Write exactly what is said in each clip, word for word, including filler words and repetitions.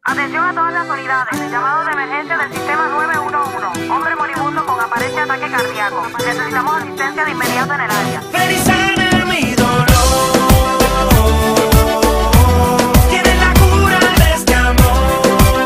Atención a todas las unidades. Llamado de emergencia del sistema nueve uno uno. Hombre moribundo con aparente ataque cardíaco. Necesitamos asistencia de inmediato en el área. Ven y sana mi dolor. Tienes la cura de este amor.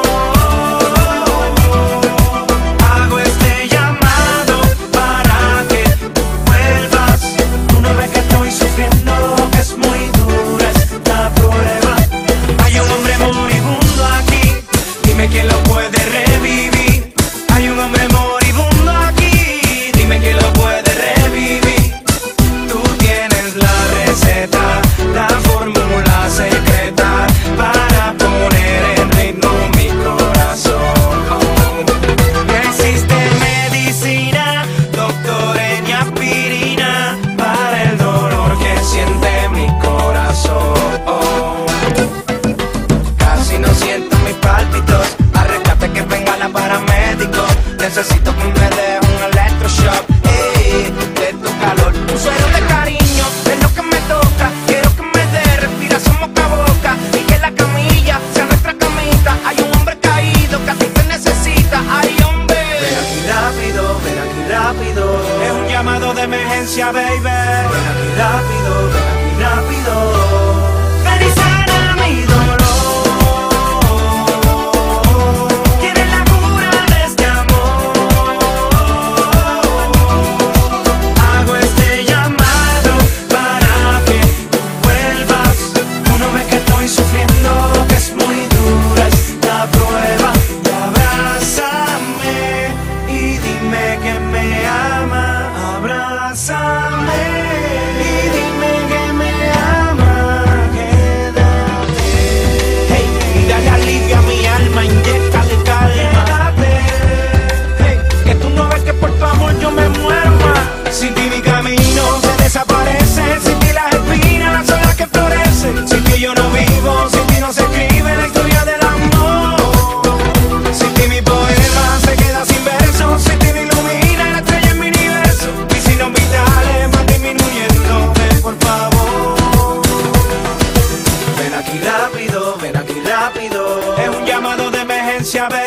Hago este llamado para que vuelvas. Tú no ves que estoy sufriendo, que es muy dura esta prueba. Hay un hombre moribundo aquí, dime quién lo puede revivir. Hay un hombre moribundo aquí, dime quién lo puede revivir. Tú tienes la receta, la fórmula secreta para poner en ritmo mi corazón. No existe medicina, doctor, ni aspirina para el dolor que siente mi corazón. Casi no siento mis pálpitos, arréglate que venga la paramédico. Necesito que me dé un electroshock, ey, de tu calor. Un suero de cariño, es lo que me toca. Quiero que me dé respiración boca a boca y que la camilla sea nuestra camita. Hay un hombre caído que a ti te necesita. Ay, hombre, ven aquí rápido, ven aquí rápido. Es un llamado de emergencia, baby. Ven aquí rápido, ven aquí rápido. Ven y sana mi dolor. Tienes la cura de este amor. Hago este llamado para que vuelvas. Tú no ves que estoy sufriendo, que es muy dura esta prueba. Y abrázame y dime que me ama. Abrázame y dime que me ama. Quédate. Hey, y dale alivio a mi alma, inyéctale calma. Quédate. Hey, que tú no ves que por tu amor yo me muero más. Sin ti mi camino se desaparece. Sin ti las espinas son las que florecen. Sin ti yo no vivo, sin ti no se escribe la historia del amor. Sin ti mi poema se queda sin versos. Sin ti me ilumina la estrella en mi universo. Mis signos vitales van disminuyendo. Ven por favor. Ven aquí rápido, ven aquí rápido. Es un llamado de emergencia, baby.